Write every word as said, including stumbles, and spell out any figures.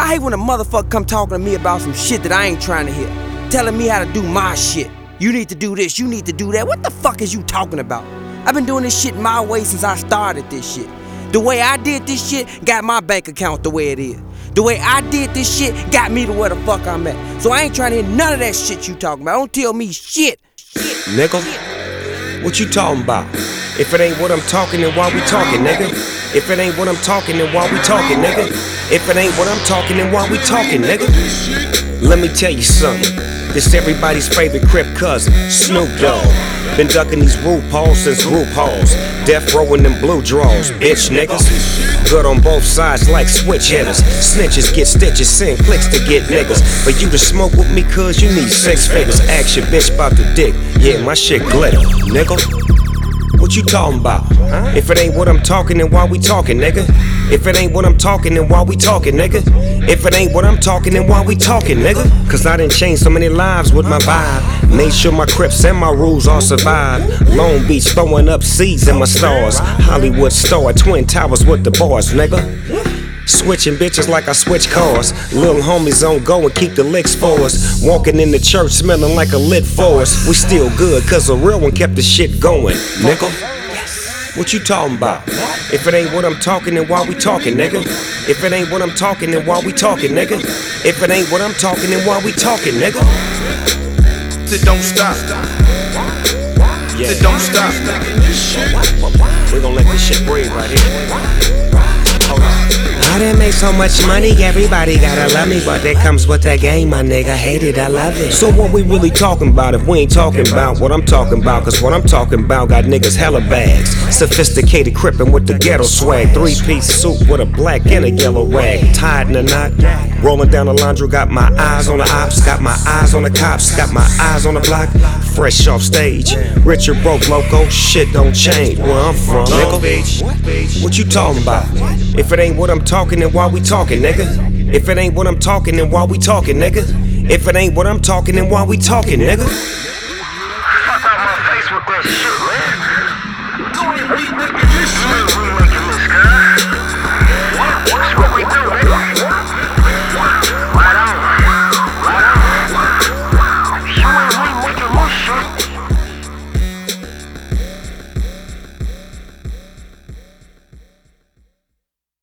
I hate when a motherfucker come talking to me about some shit that I ain't trying to hear. Telling me how to do my shit. You need to do this, you need to do that. What the fuck is you talking about? I've been doing this shit my way since I started this shit. The way I did this shit got my bank account the way it is. The way I did this shit got me to where the fuck I'm at. So I ain't trying to hear none of that shit you talking about. Don't tell me shit. Shit. Nigga, what you talking about? If it ain't what I'm talking, then why we talking, nigga? If it ain't what I'm talking, then why we talking, nigga? If it ain't what I'm talking, then why we talking, nigga? Let me tell you something. This everybody's favorite Crip cousin, Snoop Dogg. Been ducking these RuPauls since RuPauls. Death row in them blue draws, bitch niggas. Good on both sides like switch hitters. Snitches get stitches, send clicks to get niggas. For you to smoke with me, cuz you need six figures. Ask your bitch about the dick, yeah, my shit glitter, nigga. What you talking about? Huh? If it ain't what I'm talking, then why we talking, nigga? If it ain't what I'm talking, then why we talking, nigga? If it ain't what I'm talking, then why we talking, nigga? Cause I done changed so many lives with my vibe. Made sure my Crips and my rules all survive. Long Beach throwing up seeds in my stars. Hollywood star, Twin Towers with the bars, nigga. Switching bitches like I switch cars. Little homies on go and keep the licks for us. Walking in the church smelling like a lit forest. We still good cause a real one kept the shit going, nigga. What you talking about? If it ain't what I'm talking, then why we talking, nigga? If it ain't what I'm talking, then why we talking, nigga? If it ain't what I'm talking, then why we talking, nigga? It don't stop. Yeah. It don't stop. We gon' let this shit breathe right here. Hold on. I done make so much money, everybody gotta love me. But that comes with that game, my nigga. Hate it, I love it. So what we really talking about if we ain't talking about what I'm talking about? Cause what I'm talking about got niggas hella bags. Sophisticated crippin' with the ghetto swag. Three-piece suit with a black and a yellow rag. Tied in a knot. Rolling down the laundry, got my eyes on the ops. Got my eyes on the cops. Got my eyes on the block. Fresh off stage. Rich or broke, loco, shit don't change. Where I'm from, nigga. What you talking about? If it ain't what I'm talking, then why we talking, nigga? If it ain't what I'm talking, then why we talking, nigga? If it ain't what I'm talking, then why we talking, nigga?